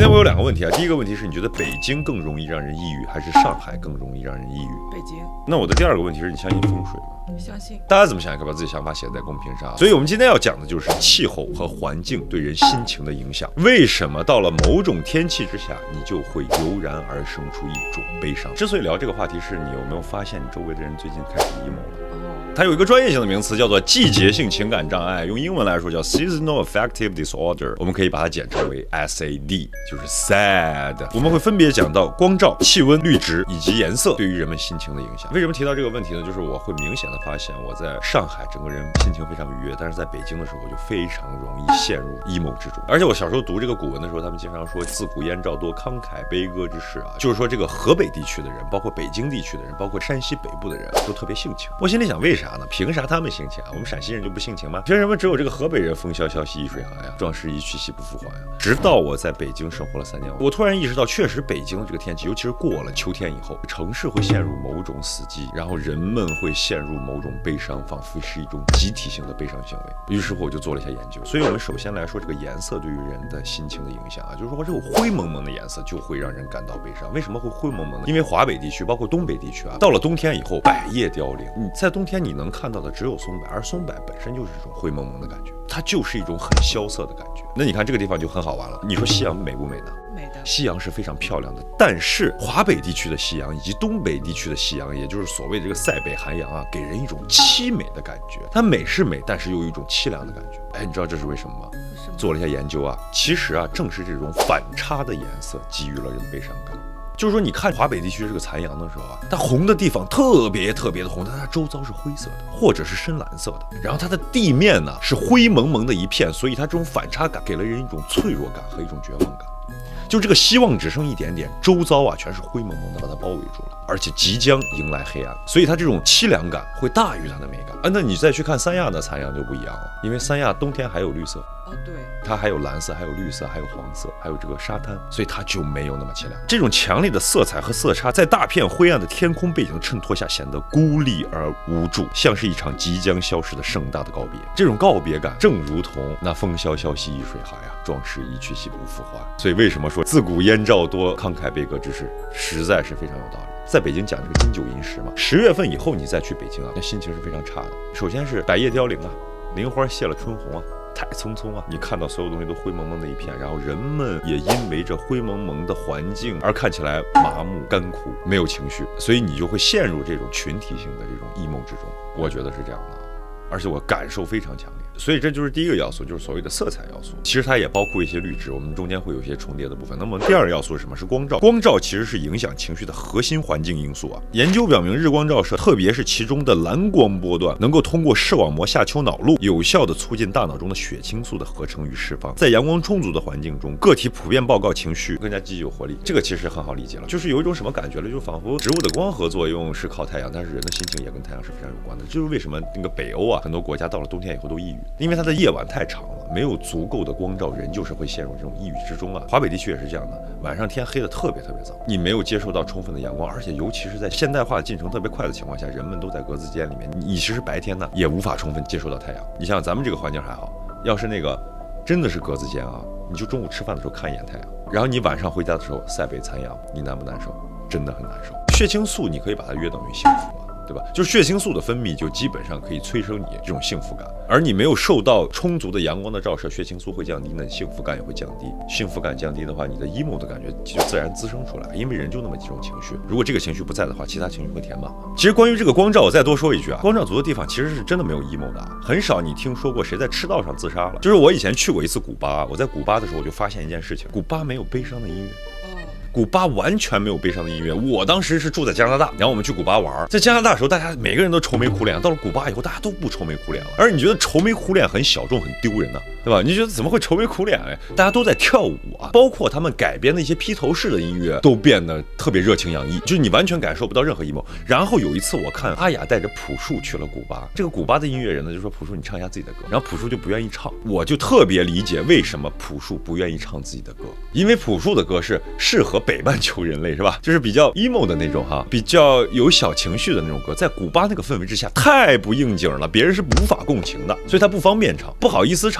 天我有2个问题啊，第一个问题是你觉得北京更容易让人抑郁，还是上海更容易让人抑郁？ 北京。 那我的第2个问题是你相信风水吗？ 相信。 大家怎么想也可以把自己想法写在公屏上。所以我们今天要讲的就是气候和环境对人心情的影响。为什么到了某种天气之下，你就会油然而生出一种悲伤？之所以聊这个话题，是你有没有发现你周围的人最近开始 emo 了？它有一个专业性的名词叫做季节性情感障碍，用英文来说叫 Seasonal Affective Disorder， 我们可以把它简称为 SAD， 就是 sad。我们会分别讲到光照、气温、绿植以及颜色对于人们心情的影响。为什么提到这个问题呢？就是我会明显的发现，我在上海整个人心情非常愉悦，但是在北京的时候我就非常容易陷入 emo 之中。而且我小时候读这个古文的时候，他们经常说自古燕赵多慷慨悲歌之士啊，就是说这个河北地区的人，包括北京地区的人，包括山西北部的人都特别性情。我心里想，为啥呢？凭啥他们性情啊？我们陕西人就不性情吗？凭什么只有这个河北人风萧萧兮易水寒呀，壮士一去兮不复还呀？直到我在北京生活了3年，我突然意识到，确实北京的这个天气，尤其是过了秋天以后，城市会陷入某种死寂，然后人们会陷入某种悲伤，仿佛是一种集体性的悲伤行为。于是乎我就做了一下研究。所以我们首先来说这个颜色对于人的心情的影响啊，就是说这种灰蒙蒙的颜色就会让人感到悲伤。为什么会灰蒙蒙呢？因为华北地区包括东北地区啊，到了冬天以后百叶凋零，你在冬天你能看到的只有松柏，而松柏本身就是这种灰蒙蒙的感觉，它就是一种很萧瑟的感觉。那你看这个地方就很好玩了，你说夕阳美不美呢？ 美的。 夕阳是非常漂亮的，但是华北地区的夕阳以及东北地区的夕阳，也就是所谓的这个塞北寒阳啊，给人一种凄美的感觉。它美是美，但是又有一种凄凉的感觉。哎，你知道这是为什么吗？做了一下研究啊，其实啊，正是这种反差的颜色给予了人悲伤感。就是说，你看华北地区这个残阳的时候啊，它红的地方特别的红，但它周遭是灰色的，或者是深蓝色的。然后它的地面呢是灰蒙蒙的一片，所以它这种反差感给了人一种脆弱感和一种绝望感。就这个希望只剩一点点，周遭啊全是灰蒙蒙的把它包围住了，而且即将迎来黑暗，所以它这种凄凉感会大于它的美感啊。那你再去看三亚的残阳就不一样了，因为三亚冬天还有绿色。 哦，对， 它还有蓝色，还有绿色，还有黄色，还有这个沙滩，所以它就没有那么凄凉。这种强烈的色彩和色差，在大片灰暗的天空背景的衬托下，显得孤立而无助，像是一场即将消失的盛大的告别。这种告别感，正如同那风萧萧兮易水寒呀，壮士一去兮不复还。所以为什么说自古燕赵多慷慨悲歌之士，实在是非常有道理。在北京讲这个金九银十嘛，10月份以后你再去北京啊，那心情是非常差的。首先是百叶凋零啊，林花谢了春红啊。太匆匆啊！你看到所有东西都灰蒙蒙的一片，然后人们也因为这灰蒙蒙的环境而看起来麻木、干枯，没有情绪，所以你就会陷入这种群体性的这种 emo 之中。我觉得是这样的，而且我感受非常强烈。所以这就是第一个要素，就是所谓的色彩要素。其实它也包括一些绿植，我们中间会有一些重叠的部分。那么第2个要素是什么？是光照。光照其实是影响情绪的核心环境因素啊。研究表明，日光照射，特别是其中的蓝光波段，能够通过视网膜下丘脑路，有效地促进大脑中的血清素的合成与释放。在阳光充足的环境中，个体普遍报告情绪更加积极有活力。这个其实很好理解了，就是有一种什么感觉了，就仿佛植物的光合作用是靠太阳，但是人的心情也跟太阳是非常有关的。就是为什么那个北欧啊，很多国家到了冬天以后都抑郁，因为它的夜晚太长了，没有足够的光照，人就是会陷入这种抑郁之中啊。华北地区也是这样的，晚上天黑的特别早，你没有接受到充分的阳光，而且尤其是在现代化进程特别快的情况下，人们都在格子间里面，你其实白天呢也无法充分接受到太阳。你像咱们这个环境还好，要是那个真的是格子间啊，你就中午吃饭的时候看一眼太阳，然后你晚上回家的时候塞北残阳，你难不难受？真的很难受。血清素你可以把它约等于幸福啊，对吧？就是血清素的分泌就基本上可以催生你这种幸福感，而你没有受到充足的阳光的照射，血清素会降低，那幸福感也会降低。幸福感降低的话，你的 emo 的感觉就自然滋生出来，因为人就那么几种情绪，如果这个情绪不在的话，其他情绪会填满。其实关于这个光照，我再多说一句啊，光照足的地方其实是真的没有 emo 的啊，很少你听说过谁在赤道上自杀了。就是我以前去过一次古巴，我在古巴的时候我就发现一件事情，古巴没有悲伤的音乐。古巴完全没有悲伤的音乐。我当时是住在加拿大，然后我们去古巴玩，在加拿大的时候，大家每个人都愁眉苦脸，到了古巴以后，大家都不愁眉苦脸了。而你觉得愁眉苦脸很小众、很丢人呢，对吧？你觉得怎么会愁眉苦脸？哎，大家都在跳舞啊，包括他们改编的一些披头士的音乐都变得特别热情洋溢，就是你完全感受不到任何 emo。然后有一次我看阿雅带着朴树去了古巴，这个古巴的音乐人呢就说朴树你唱一下自己的歌，然后朴树就不愿意唱，我就特别理解为什么朴树不愿意唱自己的歌，因为朴树的歌是适合北半球人类，是吧？就是比较 emo 的那种哈，比较有小情绪的那种歌，在古巴那个氛围之下太不应景了，别人是无法共情的，所以他不方便唱，不好意思唱。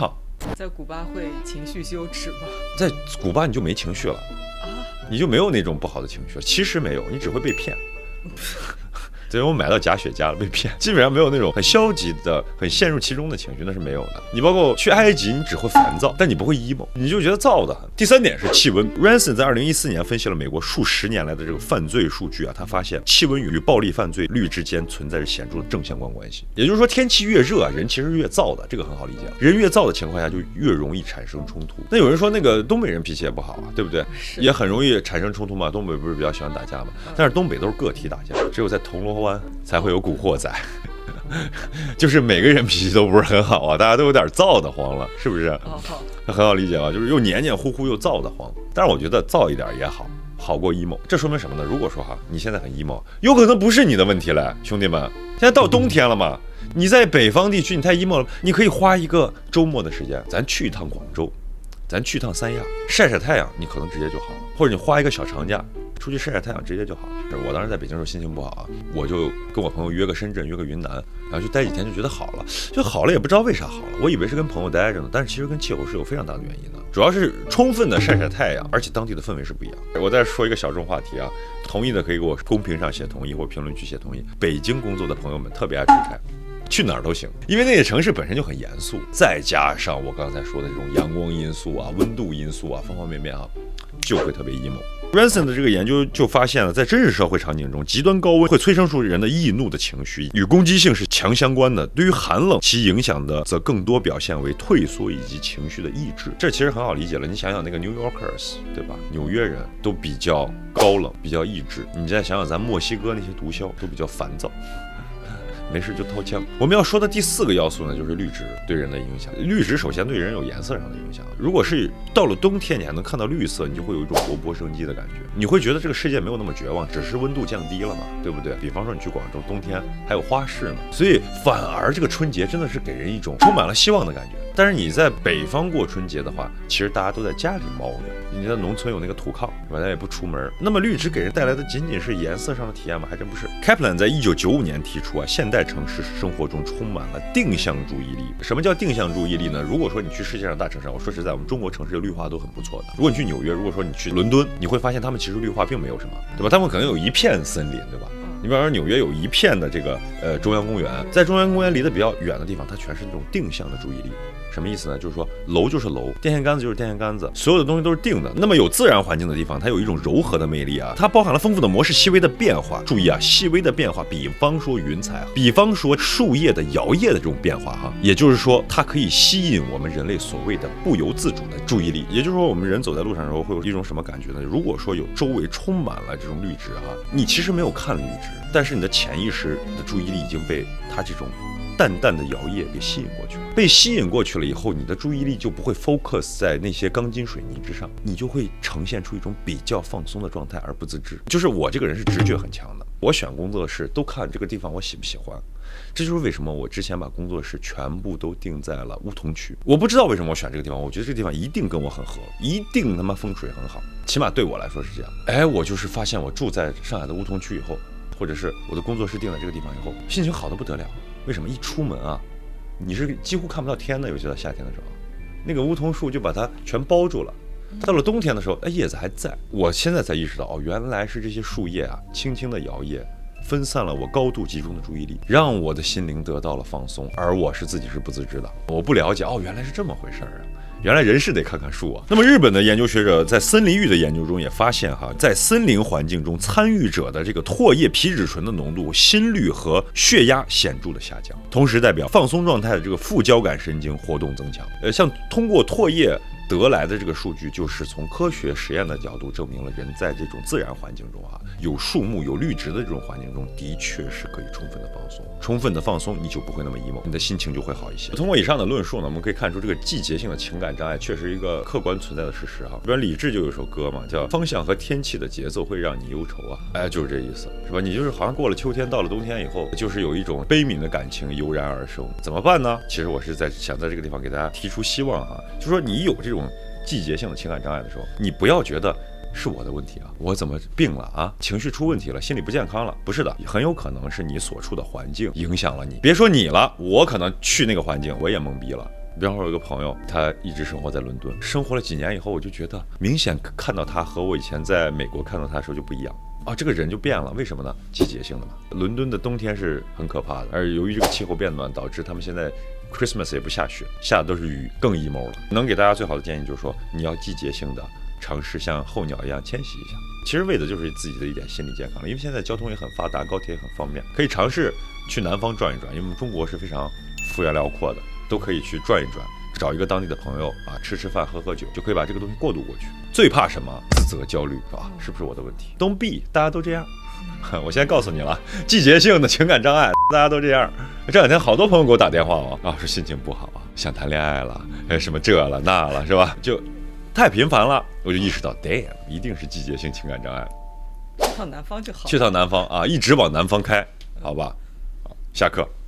在古巴会情绪羞耻吗？ 在古巴你就没情绪了啊，你就没有那种不好的情绪了。其实没有，你只会被骗。对，我买到假雪茄了，被骗，基本上没有那种很消极的、很陷入其中的情绪，那是没有的。你包括去埃及，你只会烦躁，但你不会 emo， 你就觉得燥得很。第三点是气温。Ransom 在2014年分析了美国数十年来的这个犯罪数据啊，他发现气温与暴力犯罪率之间存在着显著的正相关关系。也就是说，天气越热啊，人其实是越燥的，这个很好理解了。人越燥的情况下，就越容易产生冲突。那有人说那个东北人脾气也不好啊，对不对？也很容易产生冲突嘛。东北不是比较喜欢打架吗？但是东北都是个体打架，只有在铜锣湾才会有古惑仔，就是每个人脾气都不是很好啊，大家都有点燥得慌了，是不是？很好理解吧？就是又黏黏糊糊又燥得慌。但是我觉得燥一点也好，好过 emo。这说明什么呢？如果说你现在很 emo， 有可能不是你的问题了，兄弟们。现在到冬天了嘛，你在北方地区你太 emo了，你可以花一个周末的时间，咱去一趟广州，咱去一趟三亚，晒晒太阳，你可能直接就好了。或者你花一个小长假出去晒晒太阳，直接就好。我当时在北京的时候心情不好啊，我就跟我朋友约个深圳，约个云南，然后去待几天，就觉得好了，就好了，也不知道为啥好了。我以为是跟朋友待着呢，但是其实跟气候是有非常大的原因的，主要是充分的晒晒太阳，而且当地的氛围是不一样。我再说一个小众话题啊，同意的可以给我公屏上写同意，或评论区写同意。北京工作的朋友们特别爱出差。去哪儿都行，因为那个城市本身就很严肃，再加上我刚才说的这种阳光因素啊、温度因素啊，方方面面啊，就会特别 emo。Ransom 的这个研究就发现了，在真实社会场景中，极端高温会催生出人的易怒的情绪，与攻击性是强相关的。对于寒冷，其影响的则更多表现为退缩以及情绪的抑制。这其实很好理解了，你想想那个 New Yorkers， 对吧？纽约人都比较高冷，比较抑制。你再想想咱墨西哥那些毒枭，都比较烦躁。没事就掏枪。我们要说的第四个要素呢，就是绿植对人的影响。绿植首先对人有颜色上的影响。如果是到了冬天，你还能看到绿色，你就会有一种活泼生机的感觉。你会觉得这个世界没有那么绝望，只是温度降低了嘛，对不对？比方说你去广州，冬天还有花市呢，所以反而这个春节真的是给人一种充满了希望的感觉。但是你在北方过春节的话，其实大家都在家里猫着。你在农村有那个土炕，是吧？咱也不出门。那么绿植给人带来的仅仅是颜色上的体验吗？还真不是。Kaplan 在1995年提出啊，现代城市生活中充满了定向注意力。什么叫定向注意力呢？如果说你去世界上大城市，我说实在，我们中国城市的绿化都很不错的。如果你去纽约，如果说你去伦敦，你会发现他们其实绿化并没有什么，对吧？他们可能有一片森林，对吧？你比方说纽约有一片的这个中央公园，在中央公园离得比较远的地方，它全是那种定向的注意力。什么意思呢？就是说楼就是楼，电线杆子就是电线杆子，所有的东西都是定的。那么有自然环境的地方，它有一种柔和的魅力啊，它包含了丰富的模式、细微的变化。注意啊，细微的变化，比方说云彩，比方说树叶的摇曳的这种变化哈，也就是说它可以吸引我们人类所谓的不由自主的注意力。也就是说，我们人走在路上的时候会有一种什么感觉呢？如果说有周围充满了这种绿植哈，你其实没有看绿植，但是你的潜意识的注意力已经被它这种淡淡的摇曳给吸引过去了。被吸引过去了以后，你的注意力就不会 focus 在那些钢筋水泥之上，你就会呈现出一种比较放松的状态而不自知。就是我这个人是直觉很强的，我选工作室都看这个地方我喜不喜欢。这就是为什么我之前把工作室全部都定在了梧桐区。我不知道为什么我选这个地方，我觉得这个地方一定跟我很合，一定他妈风水很好，起码对我来说是这样。哎，我就是发现我住在上海的梧桐区以后，或者是我的工作室定在这个地方以后，心情好得不得了。为什么？一出门啊，你是几乎看不到天的，尤其到夏天的时候，那个梧桐树就把它全包住了。到了冬天的时候，叶子还在。我现在才意识到，原来是这些树叶啊，轻轻的摇曳，分散了我高度集中的注意力，让我的心灵得到了放松，而我是自己是不自知的，我不了解。原来是这么回事啊。原来人是得看看树啊。那么日本的研究学者在森林浴的研究中也发现在森林环境中参与者的这个唾液皮质醇的浓度、心率和血压显著的下降，同时代表放松状态的这个副交感神经活动增强。像通过唾液得来的这个数据，就是从科学实验的角度证明了人在这种自然环境中有树木有绿植的这种环境中，的确是可以充分的放松。充分的放松，你就不会那么 emo， 你的心情就会好一些。通过以上的论述呢，我们可以看出这个季节性的情感障碍确实一个客观存在的事实比如李志就有一首歌嘛，叫《方向和天气的节奏会让你忧愁》就是这意思，是吧？你就是好像过了秋天，到了冬天以后，就是有一种悲悯的感情油然而生。怎么办呢？其实我是想在这个地方给大家提出希望就说你有这种季节性的情感障碍的时候，你不要觉得是我的问题我怎么病了情绪出问题了，心理不健康了。不是的，很有可能是你所处的环境影响了你。别说你了，我可能去那个环境我也懵逼了， 比方说，有一个朋友，他一直生活在伦敦，生活了几年以后，我就觉得明显看到他和我以前在美国看到他的时候就不一样啊，这个人就变了。为什么呢？季节性的嘛。伦敦的冬天是很可怕的，而由于这个气候变暖，导致他们现在 Christmas 也不下雪，下的都是雨，更 emo 了。能给大家最好的建议就是说，你要季节性的尝试像候鸟一样迁徙一下。其实为的就是自己的一点心理健康，因为现在交通也很发达，高铁也很方便，可以尝试去南方转一转，因为我们中国是非常幅员辽阔的，都可以去转一转，找一个当地的朋友啊，吃吃饭，喝喝酒，就可以把这个东西过渡过去。最怕什么？自责、焦虑啊，是不是我的问题 ？Don't be， 大家都这样。我现在告诉你了，季节性的情感障碍，大家都这样。这两天好多朋友给我打电话啊，说心情不好啊，想谈恋爱了，什么这了那了，是吧？就太频繁了，我就意识到 ，damn， 一定是季节性情感障碍。 去趟南方就好。 去趟南方啊，一直往南方开，好吧？好，下课。